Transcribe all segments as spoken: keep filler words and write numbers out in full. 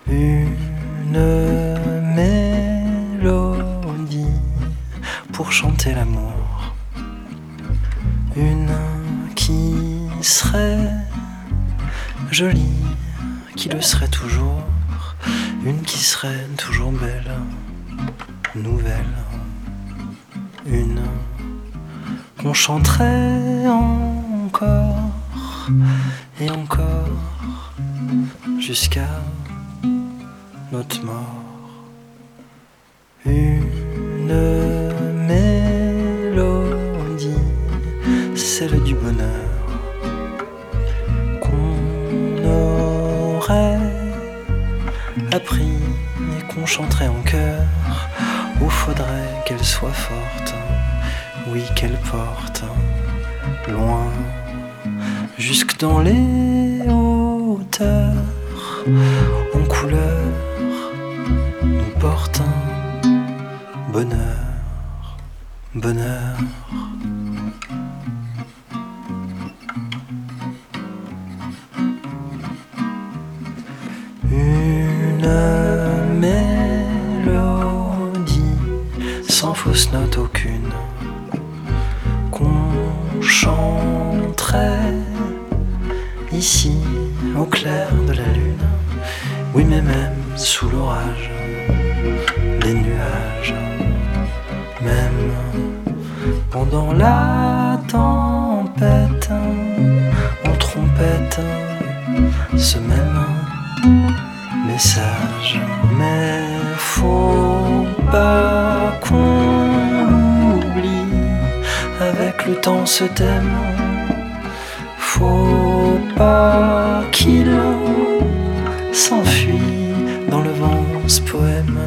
Une mélodie pour chanter l'amour, une qui serait jolie, qui le serait toujours, une qui serait toujours belle, nouvelle, une qu'on chanterait encore et encore jusqu'à notre mort. Une mélodie, celle du bonheur qu'on aurait appris et qu'on chanterait en chœur. Où faudrait qu'elle soit forte, oui qu'elle porte loin, jusque dans les hauteurs, en couleur, nous porte un bonheur, bonheur. Une mélodie sans fausse note aucune, qu'on chanterait ici au clair de la lune, oui mais même sous l'orage, les nuages, même pendant la tempête, en trompette, ce même message. Mais faut pas qu'on l'oublie, avec le temps se t'aime. Faut pas qu'il s'enfuit dans le vent ce poème.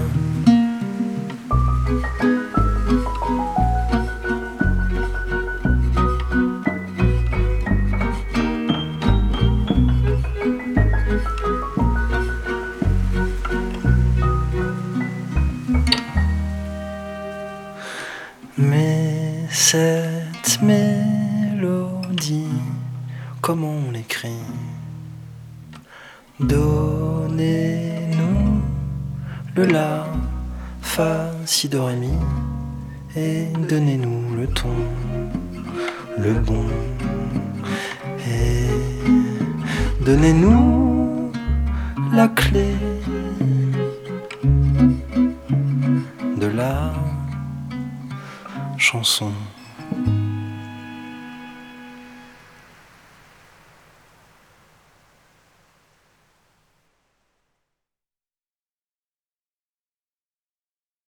Mais cette mélodie, comment on l'écrit? Donnez-nous le la, fa, si, do, ré, mi, et donnez-nous le ton, le bon, et donnez-nous la clé de la chanson.